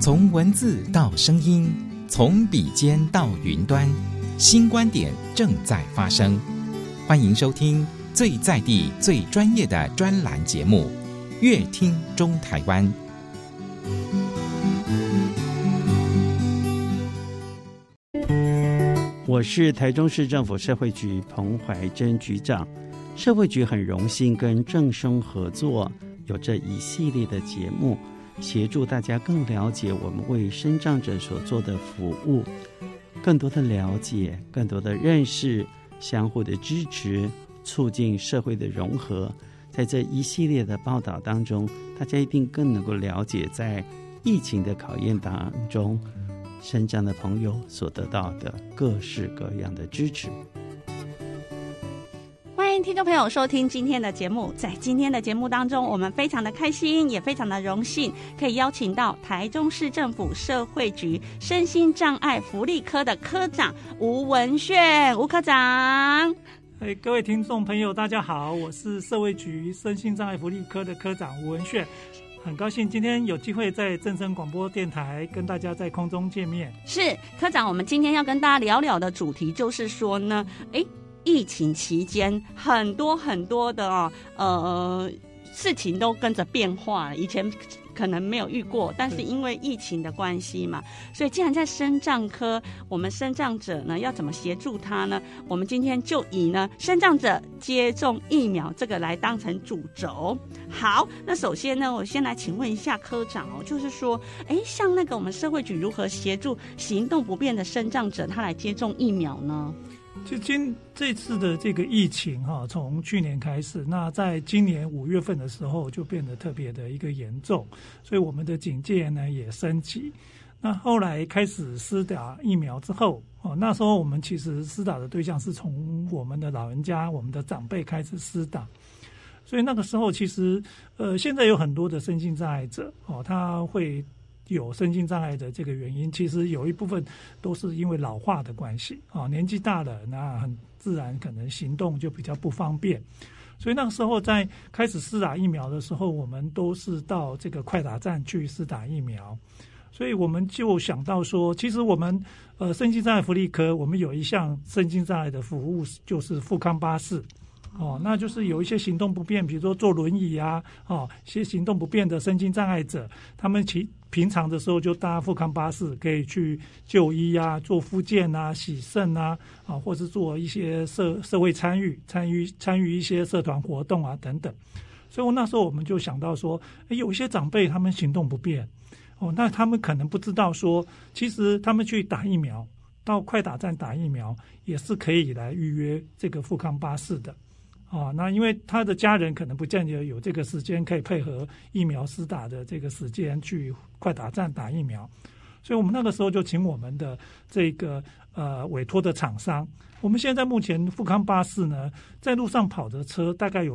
从文字到声音，从笔尖到云端，新观点正在发生。欢迎收听最在地、最专业的专栏节目《乐听中台湾》。 我是台中市政府社会局彭怀珍局长。社会局很荣幸跟正声合作，有这一系列的节目，协助大家更了解我们为身障者所做的服务，更多的了解，更多的认识，相互的支持，促进社会的融合。在这一系列的报道当中，大家一定更能够了解在疫情的考验当中，身障的朋友所得到的各式各样的支持。 欢迎听众朋友收听今天的节目。在今天的节目当中，我们非常的开心，也非常的荣幸，可以邀请到台中市政府社会局身心障碍福利科的科长吴文炫，吴科长。 各位听众朋友大家好，我是社会局身心障碍福利科的科长吴文炫，很高兴今天有机会在正声广播电台跟大家在空中见面。 是科长，我们今天要跟大家聊聊的主题就是说呢，疫情期间很多的事情都跟着变化了，以前可能没有遇过，但是因为疫情的关系嘛，所以既然在身障科，我们身障者呢要怎么协助他呢？我们今天就以呢身障者接种疫苗这个来当成主轴。好，那首先呢，我先来请问一下科长哦，就是说，像那个我们社会局如何协助行动不便的身障者他来接种疫苗呢？ 就这次的这个疫情从去年开始，那在今年5月份的时候就变得特别的一个严重，所以我们的警戒呢也升级。那后来开始施打疫苗之后，那时候我们其实施打的对象是从我们的老人家、我们的长辈开始施打，所以那个时候其实现在有很多的身心障碍者他会有身心障碍的这个原因，其实有一部分都是因为老化的关系年纪大了，那很自然可能行动就比较不方便。所以那个时候在开始施打疫苗的时候，我们都是到这个快打站去施打疫苗。所以我们就想到说，其实我们身心障碍福利科，我们有一项身心障碍的服务，就是复康巴士。那就是有一些行动不便，比如说坐轮椅啊，一些行动不便的身心障碍者，他们平常的时候就搭复康巴士，可以去就医啊，做复健啊，洗肾啊，或是做一些社会参与一些社团活动啊等等。所以那时候我们就想到说，有一些长辈他们行动不便，那他们可能不知道说，其实他们去打疫苗，到快打站打疫苗也是可以来预约这个复康巴士的。那因为他的家人可能不见得有这个时间可以配合疫苗施打的这个时间去快打站打疫苗，所以我们那个时候就请我们的这个委托的厂商，我们现在目前复康巴士呢，在路上跑的车大概有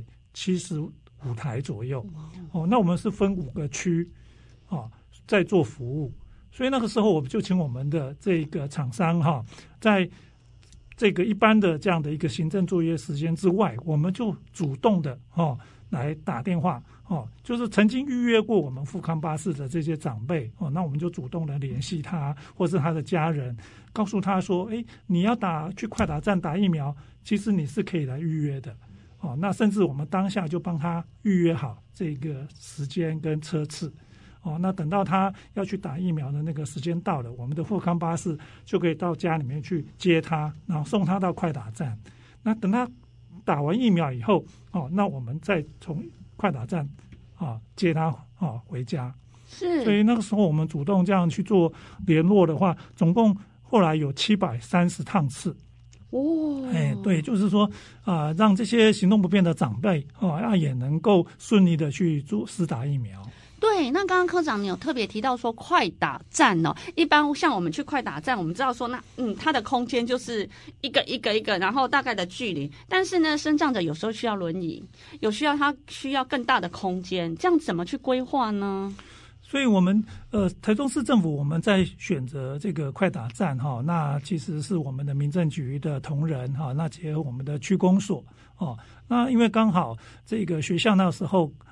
275台左右，那我们是分5个区在做服务，所以那个时候我们就请我们的这个厂商在这个一般的这样的一个行政作业时间之外，我们就主动的来打电话就是曾经预约过我们复康巴士的这些长辈那我们就主动的联系他或是他的家人，告诉他说，你要去快打站打疫苗，其实你是可以来预约的那甚至我们当下就帮他预约好这个时间跟车次那等到他要去打疫苗的那个时间到了，我们的复康巴士就可以到家里面去接他，然后送他到快打站。那等他打完疫苗以后那我们再从快打站接他回家。 是， 所以那个时候我们主动这样去做联络的话，总共后来有730趟次。对，就是说让这些行动不便的长辈也能够顺利的去做施打疫苗。 对，那刚刚科长你有特别提到说快打站一般像我们去快打站，我们知道说它的空间就是一个，然后大概的距离，但是呢，身障者有时候需要轮椅，他需要更大的空间，这样怎么去规划呢？ 所以我们台中市政府我们在选择这个快打站那其实是我们的民政局的同仁那结合我们的区公所那因为刚好这个学校那时候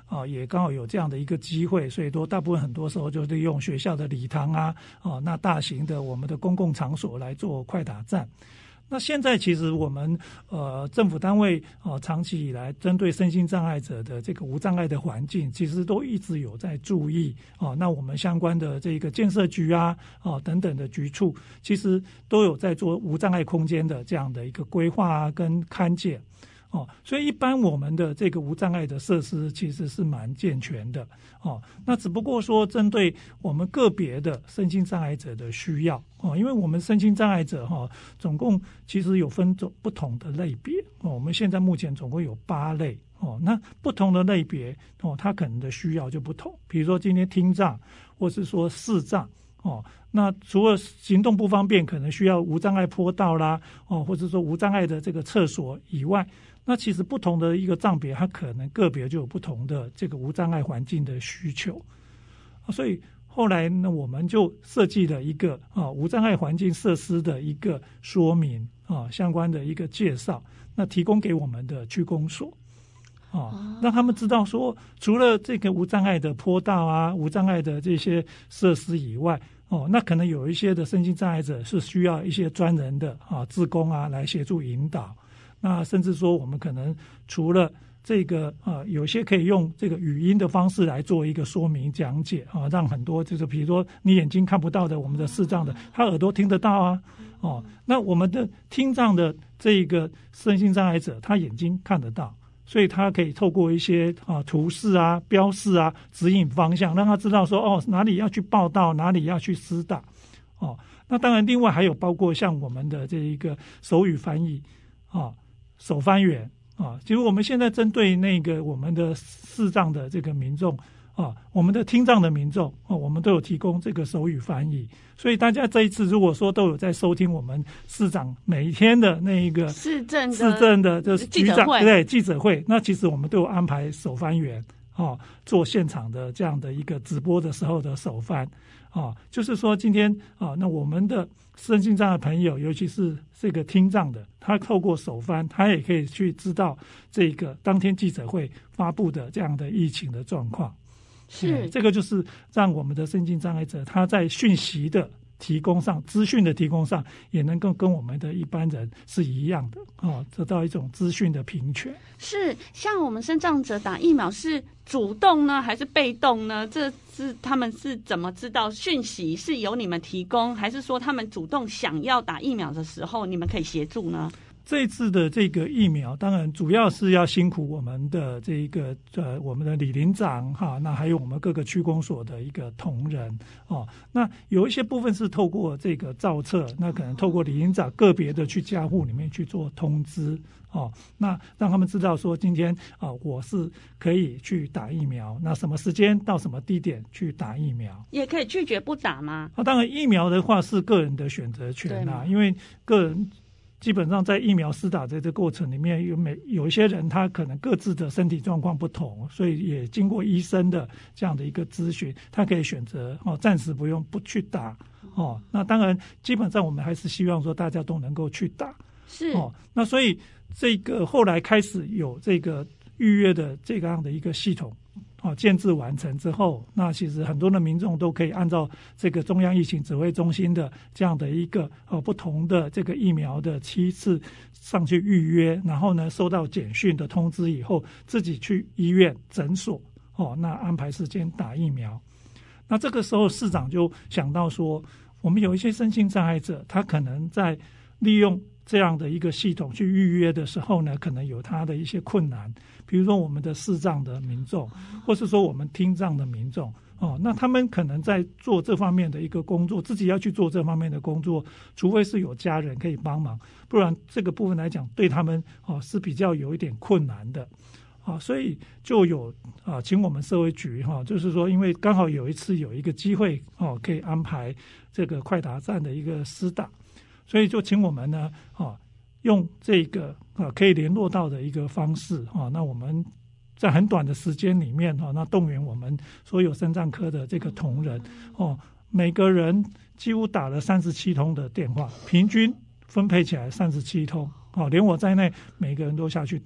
也刚好有这样的一个机会，所以大部分很多时候就利用学校的礼堂啊，那大型的我们的公共场所来做快打站。那现在其实我们政府单位长期以来针对身心障碍者的这个无障碍的环境，其实都一直有在注意那我们相关的这个建设局啊等等的局处，其实都有在做无障碍空间的这样的一个规划啊跟勘检所以一般我们的这个无障碍的设施其实是蛮健全的那只不过说针对我们个别的身心障碍者的需要因为我们身心障碍者总共其实有分不同的类别我们现在目前总共有8类那不同的类别它可能的需要就不同，比如说今天听障或是说视障那除了行动不方便可能需要无障碍坡道啦或者说无障碍的这个厕所以外，那其实不同的一个障别它可能个别就有不同的这个无障碍环境的需求所以后来呢我们就设计了一个无障碍环境设施的一个说明相关的一个介绍，那提供给我们的区公所让他们知道说除了这个无障碍的坡道啊无障碍的这些设施以外那可能有一些的身心障碍者是需要一些专人的志工啊来协助引导，那甚至说我们可能除了这个有些可以用这个语音的方式来做一个说明讲解让很多就是比如说你眼睛看不到的我们的视障的他耳朵听得到啊那我们的听障的这个身心障碍者他眼睛看得到，所以他可以透过一些图示啊标示啊指引方向，让他知道说哪里要去报到哪里要去施打那当然另外还有包括像我们的这一个手语翻译手翻员其实我们现在针对那个我们的视障的这个民众我们的听障的民众我们都有提供这个手语翻译，所以大家这一次如果说都有在收听我们市长每一天的那一个市政的就是局长对记者会，那其实我们都有安排手翻员做现场的这样的一个直播的时候的手翻就是说今天那我们的身心障碍朋友尤其是这个听障的，他透过手翻他也可以去知道这个当天记者会发布的这样的疫情的状况，是这个就是让我们的身心障碍者他在讯息的提供上资讯的提供上也能够跟我们的一般人是一样的得到一种资讯的平权。 是像我们身障者打疫苗是主动呢还是被动呢？这是他们是怎么知道讯息是由你们提供，还是说他们主动想要打疫苗的时候你们可以协助呢？ 这一次的这个疫苗当然主要是要辛苦我们的这个我们的李林长那还有我们各个区公所的一个同仁那有一些部分是透过这个造册，那可能透过李林长个别的去家户里面去做通知那让他们知道说今天我是可以去打疫苗，那什么时间到什么地点去打疫苗， 也可以拒绝不打吗？ 当然疫苗的话是个人的选择权因为个人基本上在疫苗施打的这个过程里面有一些人他可能各自的身体状况不同，所以也经过医生的这样的一个咨询，他可以选择暂时不去打那当然基本上我们还是希望说大家都能够去打是那所以这个后来开始有这个预约的这样的一个系统建制完成之后，那其实很多的民众都可以按照这个中央疫情指挥中心的这样的一个不同的这个疫苗的期次上去预约，然后呢收到简讯的通知以后自己去医院诊所那安排时间打疫苗。那这个时候市长就想到说我们有一些身心障碍者他可能在利用这样的一个系统去预约的时候呢可能有他的一些困难，比如说我们的视障的民众或是说我们听障的民众那他们可能在做这方面的一个工作，自己要去做这方面的工作，除非是有家人可以帮忙，不然这个部分来讲对他们是比较有一点困难的所以就有请我们社会局就是说因为刚好有一次有一个机会可以安排这个快打站的一个施打，所以就请我们呢用这个可以联络到的一个方式那我们在很短的时间里面那动员我们所有身障科的这个同仁每个人几乎打了37通的电话，平均分配起来37通连我在内每个人都下去打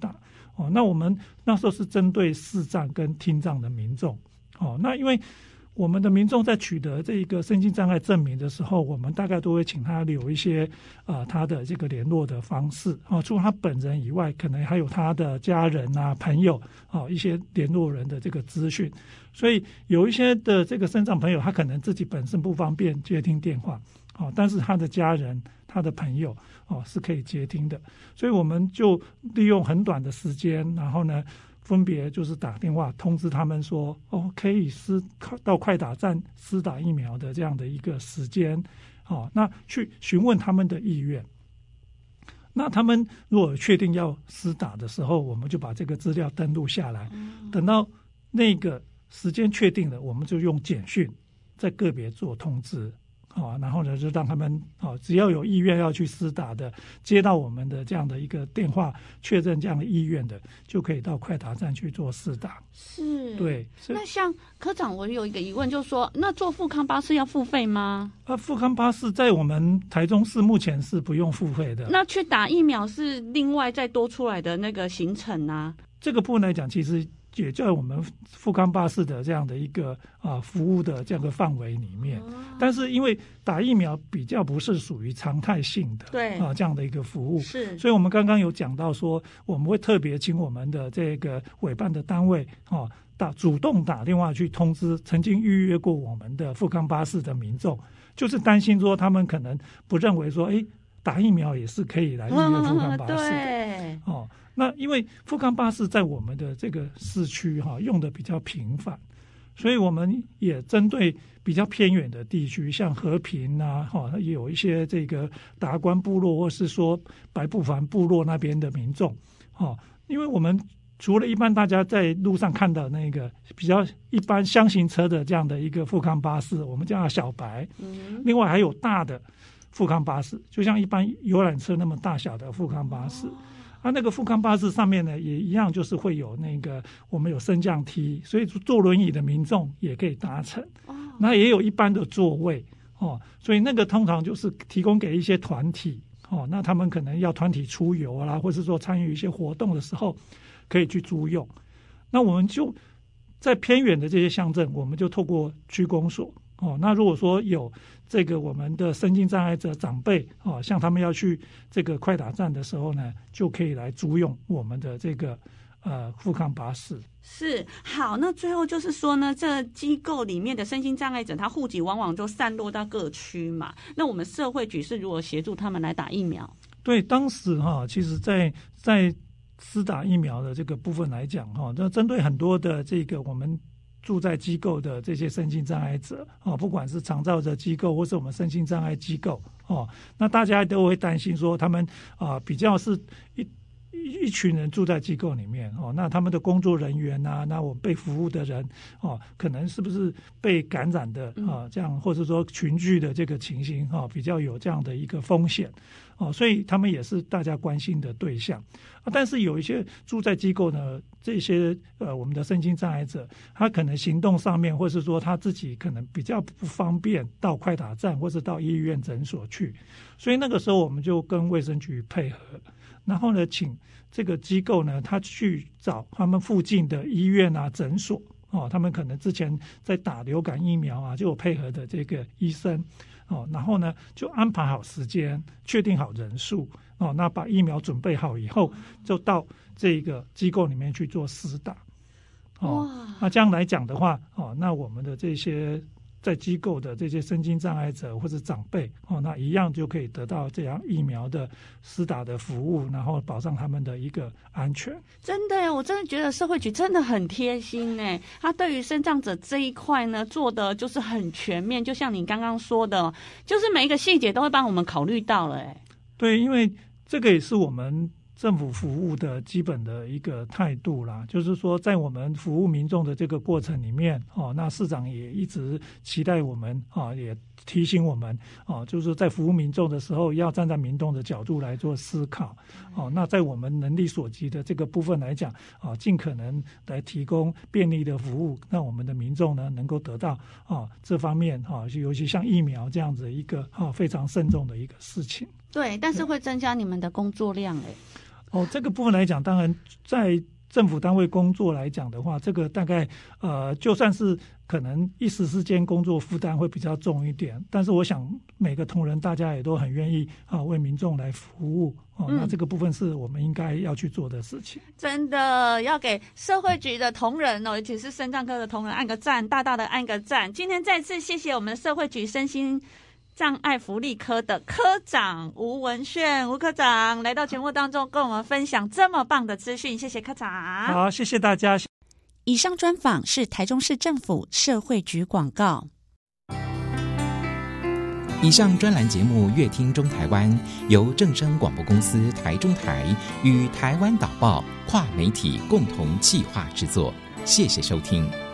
那我们那时候是针对视障跟听障的民众，那因为我们的民众在取得这个身心障碍证明的时候，我们大概都会请他留一些他的这个联络的方式除了他本人以外，可能还有他的家人啊、朋友一些联络人的这个资讯。所以有一些的这个身障朋友，他可能自己本身不方便接听电话但是他的家人、他的朋友是可以接听的。所以我们就利用很短的时间，然后呢分别就是打电话通知他们说可以到快打站施打疫苗的这样的一个时间那去询问他们的意愿。那他们如果确定要施打的时候，我们就把这个资料登录下来，等到那个时间确定了，我们就用简讯在个别做通知然后呢，就让他们只要有意愿要去施打的，接到我们的这样的一个电话确认这样的意愿的，就可以到快打站去做施打。 是， 对。 那像科长，我有一个疑问，就是说，那坐复康巴士要付费吗？ 复康巴士在我们台中市目前是不用付费的。 那去打疫苗是另外再多出来的那个行程啊？ 这个部分来讲，其实也在我们复康巴士的这样的一个服务的这样的范围里面，但是因为打疫苗比较不是属于常态性的， 对这样的一个服务， 是， 所以我们刚刚有讲到说，我们会特别请我们的这个委办的单位主动打电话去通知曾经预约过我们的复康巴士的民众，就是担心说他们可能不认为说，打疫苗也是可以来预约复康巴士的， 对那因为复康巴士在我们的这个市区用的比较频繁，所以我们也针对比较偏远的地区，像和平啊也有一些这个达官部落或是说白布凡部落那边的民众因为我们除了一般大家在路上看到那个比较一般箱型车的这样的一个复康巴士，我们叫它小白，另外还有大的复康巴士，就像一般游览车那么大小的复康巴士那个复康巴士上面呢，也一样就是会有那个我们有升降梯，所以坐轮椅的民众也可以搭乘那也有一般的座位所以那个通常就是提供给一些团体那他们可能要团体出游啦，或是说参与一些活动的时候可以去租用。那我们就在偏远的这些乡镇，我们就透过区公所那如果说有这个我们的身心障碍者长辈像他们要去这个快打站的时候呢，就可以来租用我们的这个复康巴士。 是，好，那最后就是说呢，这机构里面的身心障碍者，他户籍往往都散落到各区嘛，那我们社会局是如何协助他们来打疫苗？ 对，当时其实在施打疫苗的这个部分来讲那针对很多的这个我们住在机构的这些身心障碍者不管是长照的机构或是我们身心障碍机构那大家都会担心说他们比较是一群人住在机构里面那他们的工作人员那我被服务的人可能是不是被感染的这样，或者说群聚的这个情形比较有这样的一个风险所以他们也是大家关心的对象但是有一些住在机构呢，这些我们的身心障碍者，他可能行动上面，或是说他自己可能比较不方便到快打站或是到医院诊所去，所以那个时候我们就跟卫生局配合，然后呢请这个机构呢他去找他们附近的医院诊所他们可能之前在打流感疫苗就有配合的这个医生然后呢就安排好时间，确定好人数那把疫苗准备好以后，就到这个机构里面去做施打那这样来讲的话那我们的这些在机构的这些身心障碍者或者长辈那一样就可以得到这样疫苗的施打的服务，然后保障他们的一个安全。 真的耶，我真的觉得社会局真的很贴心耶，他对于身障者这一块呢做的就是很全面，就像你刚刚说的，就是每一个细节都会帮我们考虑到了耶。 对，因为这个也是我们政府服务的基本的一个态度啦，就是说在我们服务民众的这个过程里面那市长也一直期待我们也提醒我们就是在服务民众的时候要站在民众的角度来做思考那在我们能力所及的这个部分来讲尽可能来提供便利的服务，让我们的民众呢能够得到这方面尤其像疫苗这样子一个非常慎重的一个事情。 对，但是会增加你们的工作量这个部分来讲，当然在政府单位工作来讲的话，这个大概就算是可能一时之间工作负担会比较重一点，但是我想每个同仁大家也都很愿意为民众来服务那这个部分是我们应该要去做的事情。 真的要给社会局的同仁尤其是身障科的同仁按个赞，大大的按个赞。今天再次谢谢我们社会局身心障碍福利科的科长吴文炫吴科长来到节目当中跟我们分享这么棒的资讯，谢谢科长。 好，谢谢大家。 以上专访是台中市政府社会局广告。 以上专栏节目《乐听中台湾》由正声广播公司台中台与台湾导报跨媒体共同企划制作，谢谢收听。